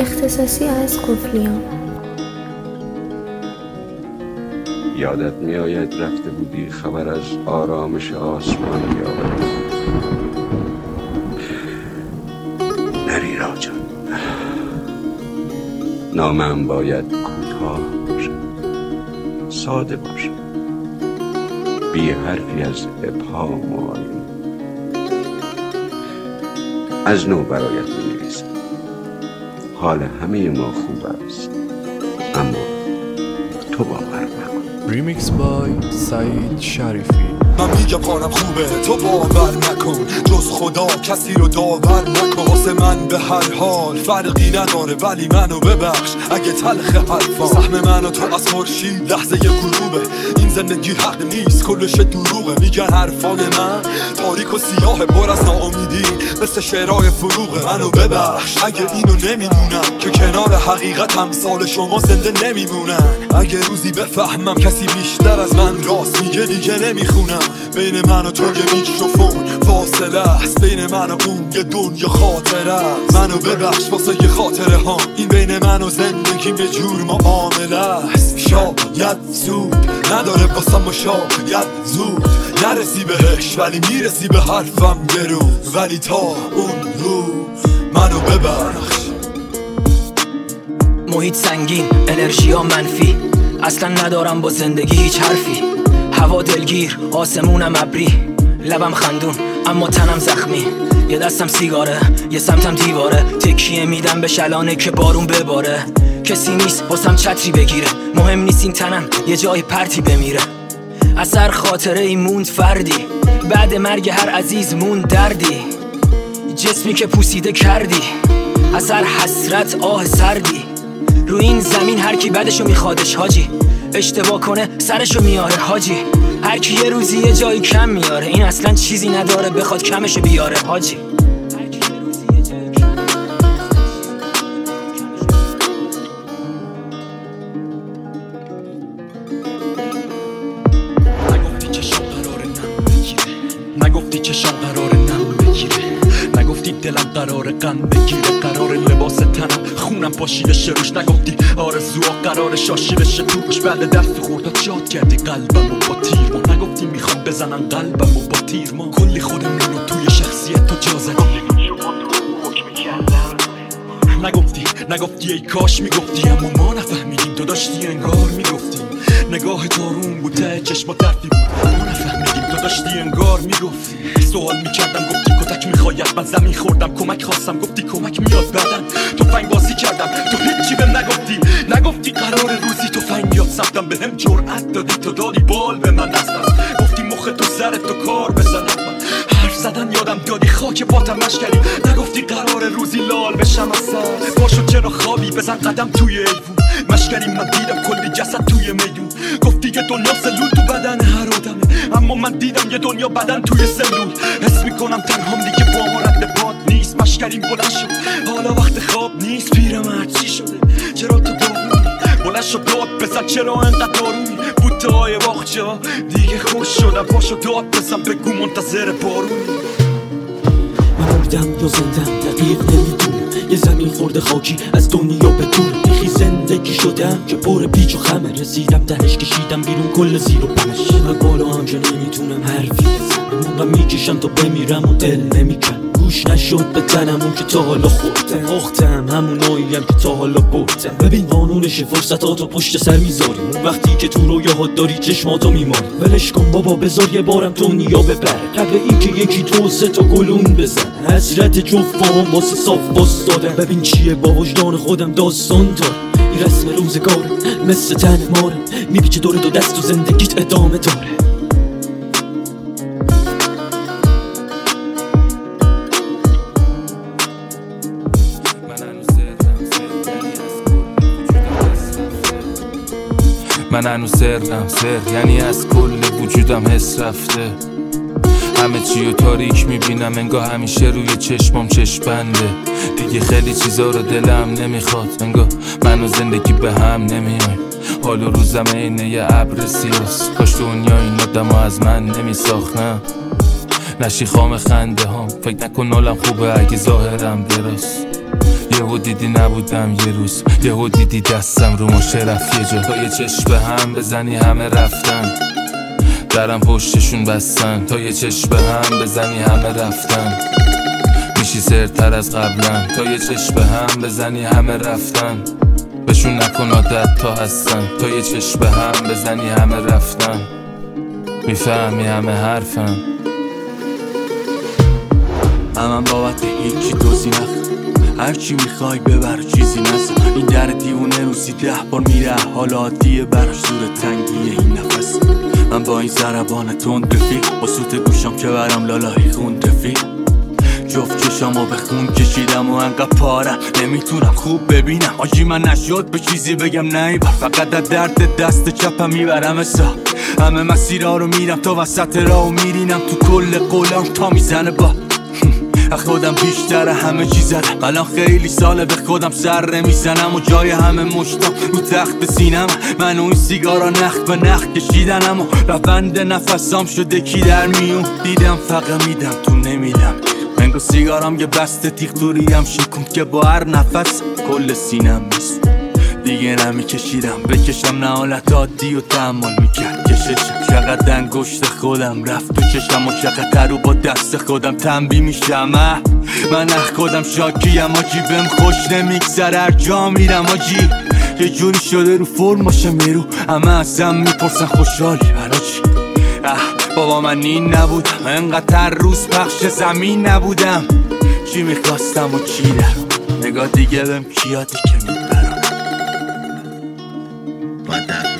اختصاصی از قفلیان. یادت میآید رفته بودی خبر از آرامش آسمان بیاوری؟ نری راجان، نامم باید کوتاه باشد، ساده باشد، بی حرفی از ابهام و آیین. از نو برایت می‌نویسم. حال همه ما خوب است، اما تو باور نکن. ریمیکس بای سعید شریفی. من میگم حالم خوبه، تو باور نکن، جز خدا کسی رو داور نکن. واسه من به هر حال فرقی نداره، ولی منو ببخش اگه تلخ حرفام. سهم من و تو از خورشید لحظه غروبه، این زندگی حق نیست کلش دروغه. میگن حرفان من تاریک و سیاه پر از ناامیدی، مثل شعرهای فروغه. منو ببخش اگه اینو نمیدونم که کنار حقیقت امثال شما زنده نمیمونن. اگه روزی بفهمم کسی بیشتر از من راست میگه دیگه نمیخونم. بین من و تو یه میکروفون فاصله است، بین من و اون یه دنیا خاطره است. منو ببخش واسه یه خاطره ها، این بین من و زندگیم یه جور معامله است. شاید زود نداره واسم و شاید زود نرسی بهش، ولی میرسی به حرفم یه روز. ولی تا اون روز منو ببخش. محیط سنگین، انرژی ها منفی، اصلا ندارم با زندگی هیچ حرفی. هوا دلگیر، آسمونم ابری، لبم خندون اما تنم زخمی. یه دستم سیگاره، یه سمتم دیواره، تکیه میدم به شلانه که بارون بباره. کسی نیست واسم چتری بگیره، مهم نیست این تنم یه جای پرتی بمیره. اثر خاطره ای موند فردی، بعد مرگ هر عزیز موند دردی. جسمی که پوسیده کردی، اثر حسرت آه سردی. رو این زمین هر کی بدشو میخوادش حاجی، اشتباه کنه سرشو میاره حاجی. هر کی یه روزی یه جایی کم میاره، این اصلا چیزی نداره بخواد کمشو بیاره حاجی. نگفتی چشم قراره نم بگیره، نگفتی دلم قراره غم بگیره، قراره لباس تنم خونم پاشیدش روش. نگفتی آرزوها قراره شاشی بشه توش، بعد دست خوردت شاد کردی قلبمو با تیر ما. نگفتی میخوام بزنن قلبمو با تیر ما. کلی خودمونو توی شخصیت تو جا زدی. نگفتی ای کاش میگفتی، اما ما نفهمیدیم. تو داشتی انگار میگفتی، نگاه دارون بود ته چشما ترفی بود. ما نفهمیدیم تو داشتی انگار میگفتی. سوال میکردم گفتی کتک میخواید، من زمین خوردم کمک خواستم گفتی کمک میاد بعدن. تفنگ بازی کردم تو هیچی بهم نگفتی قرار روزی تفنگ بیاد سمتم. بهم جرأت دادی تو دادی بال به من دست. گفتی مخ تو سرت تو کار بزنم. من حرف زدن یادم دادی خاک پاتم مشکلی. نگفتی قرار روزی لال بشم از سر. باشو چرا خوابی بزن قدم توی ایوون مشکلی. من دیدم کلی جسد توی میدون. گفتی یه دنیا سلول تو بدن هر آدمه، اما من دیدم یه دنیا بدن توی سلول. حس میکنم تنهام دیگه با ما رد باد نیست. مشکلیم بلند شد حالا وقت خواب نیست. پیرمرد چی شده چرا تو دارونی؟ بلند شد داد بزن چرا انقدر دارونی؟ بوته های باغچه دیگه خوش شدم. پاشو داد بزن بگو منتظر بارونی. مردم یا زندم دقیق نمیدونم، یه زمین خورده خاکی از دنیا به دور. بیخی زندگی شدم که پر پیچ و خمه، رسیدم تهش کشیدم بیرون کل زیر و بمش. و بالا هم که نمیتونم حرفی بزنم، اونقدر میکشم تا بمیرم و دل نمیکن. گوش نشد به تنم اون که تا حالا خوردم. اختم هموناییم که تا حالا بردم. ببین قانونش فرصتاتو پشت سر میذاریم، اون وقتی که تو رویاهات داری چشماتو میماری. ولش کن بابا بذار یه بارم دنیا ببر، قبل این که یکی تو سه تا گلون بزن. حسرت جفتام واسه صاف باز دادم. ببین چیه با وجدان خودم داستان دارم. این رسم روزگاره مثل تن ماره، میپیچه دور دو دست و زندگیت ادامه داره. من هنوز سرم یعنی از کل وجودم حس رفته. همه چی رو تاریک میبینم انگار همیشه روی چشمام چشم بنده. دیگه خیلی چیزا رو دلم نمیخواد، انگار من و زندگی به هم نمیایم. حال و روزم اینه یه ابر سیاس، کاش دنیا این آدمو از من نمیساختم. نشی خام خنده هام، فکر نکن حالم خوبه اگه ظاهرم دراست. یهو دیدی نبودم یه روز، یهو دیدی دستم رو مشه رفت یه جا. تا یه چشم به هم بزنی همه رفتن، درم پشتشون بستن. تا یه چشم به هم بزنی همه رفتن، میشی سرتر از قبلا. تا یه چشم به هم بزنی همه رفتن، بهشون نکن عادت تا هستن. تا یه چشم به هم بزنی همه رفتن، میفهمی همه حرفن. من بابت هیچی دوزی نخ، هرچی میخوای ببر چیزی نزن. این در دیوونه روزی 10 بار میره، حال عادیه براش زور تنگیه این نفس. من با این ضربان تند رفیق، با سوت گوشم که برم لالایی خون رفیق. جفت چشامو به خون کشیدم و انقدر پارم نمیتونم خوب ببینم. آجی من نشد به چیزی بگم نه بار، فقط از درد دست چپم میبرم حساب. همه مسیرها رو میرم تا وسط راهو میرینم، تو کل قولم تا میزنه با خودم بیشتر همه چی زدم. الان خیلی ساله به خودم سر نمیزنم و جای همه مشتام رو تخت سینم. من و این سیگارا نخ به نخ کشیدنم و روند نفسام شده کی در میون. دیدم فقط میدم تو نمیدم، منگو سیگارم یه بسته تیغ توریم شکم که با هر نفس کل سینم نیست. دیگه نمیکشیدم بکشم، نه حالت عادی و تحمل میکرد کششم. چقدر انگشت خودم رفت تو چشم و چقدر رو با دست خودم تنبیه میشم. من خودم شاکیم آجی، بهم خوش نمیگذره هر جا میرم آجی. یه جوری شده رو فرم باشه میرو، همه ازم میپرسن خوشحالی برا چی؟ بابا من این نبودم، انقدر روز پخش زمین نبودم. چی میخواستم و چی دارم، نگاه دیگه بهم کیادی که میبرم.